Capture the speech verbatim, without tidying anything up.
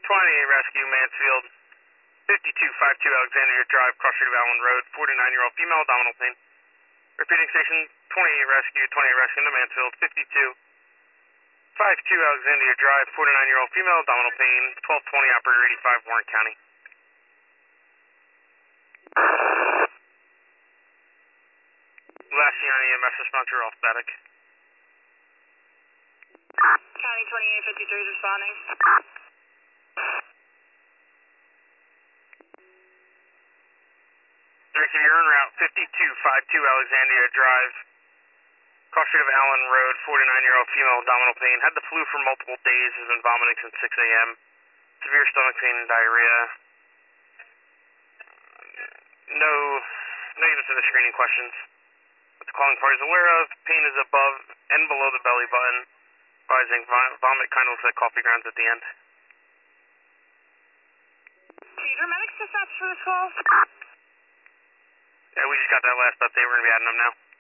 twenty-eight Rescue, Mansfield, fifty-two fifty-two Alexandria Drive, cross street of Allen Road, forty-nine-year-old female, abdominal pain. Repeating station, twenty-eight Rescue, twenty-eight Rescue into Mansfield, fifty-two fifty-two Alexandria Drive, forty-nine-year-old female, abdominal pain, twelve twenty, operator eighty-five, Warren County. Last seen on E M S response, you're all static. County twenty-eight fifty-three is responding. Directed, you're en route, fifty-two fifty-two Alexandria Drive, cross street of Allen Road, forty-nine-year-old female, abdominal pain. Had the flu for multiple days, has been vomiting since six A M Severe stomach pain and diarrhea. No, no units of the screening questions. What the calling party is aware of, pain is above and below the belly button. Advising vomit kind of looks like coffee grounds at the end. Cedar medics dispatch for this call? Yeah, we just got that last update. We're going to be adding them now.